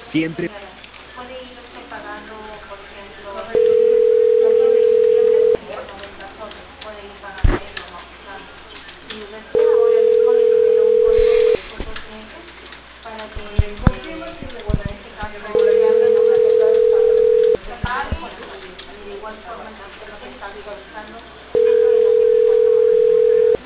Siempre. Puede ir usted pagando, por ejemplo, noviembre y diciembre por 90 soles. Puede ir pagando eso, ¿no? O sea, si desea, ahora mismo le genero un código por esos 2 meses para que en este caso se pague, bueno, y de igual forma el sistema se está visualizando dentro de las 24 horas.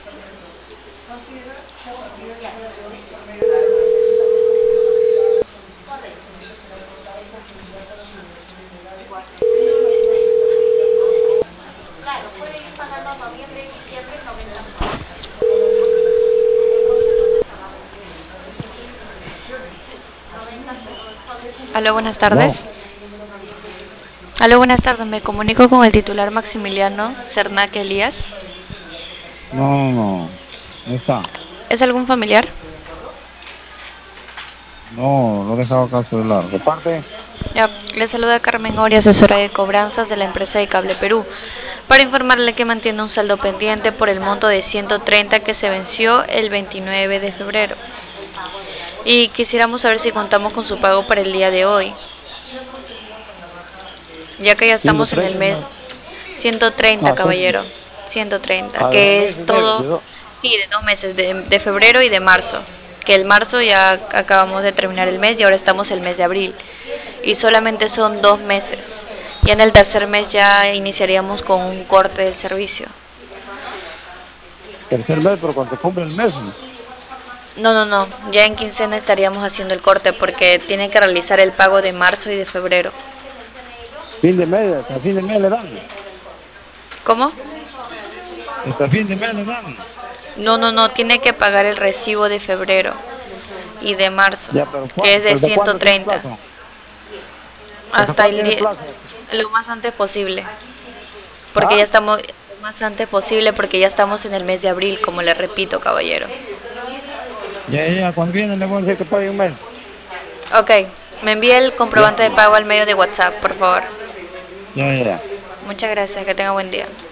Claro, puede ir pagando noviembre y diciembre 90 soles. El concepto se estaba vendiendo. 90 Aló, soles. buenas No, tardes. Aló, buenas tardes. Me comunico con el titular Maximiliano Cernac Elías. no está. ¿Es algún familiar? No, lo he dejado acá el celular. De parte, Ya, le saluda Carmen Ori, asesora de cobranzas de la empresa de Cable Perú, para informarle que mantiene un saldo pendiente por el monto de 130 que se venció el 29 de febrero. Y quisiéramos saber si contamos con su pago para el día de hoy, ya que ya estamos en el 130 mes más. 130, Ah, son, caballero. 130, de dos que es meses debe, todo, sí, de 2 meses, de febrero y de marzo. Que el marzo ya acabamos de terminar el mes y ahora estamos el mes de abril. Y solamente son 2 meses. Ya en el tercer mes ya iniciaríamos con un corte del servicio. tercer mes, pero cuando se cumple el mes, ¿no? No, no, no. Ya en quincena estaríamos haciendo el corte porque tienen que realizar el pago de marzo y de febrero. Fin de mes, hasta fin de mes le dan. ¿Cómo? Hasta fin de mes le dan. No, no, no. Tiene que pagar el recibo de febrero y de marzo, Ya, pero, que es de ¿pero de cuándo tiene 130. plazo? ¿Hasta Hasta cuándo el tiene día, plazo? lo más antes posible. Porque ya ¿Ah? estamos, lo más antes posible, porque ya estamos en el mes de abril, como le repito, caballero. Ya, cuando viene le voy a decir que pague un mes. Ok, me envía el Ya, comprobante de pago al medio de WhatsApp, por favor. ya. Muchas gracias, que tenga buen día.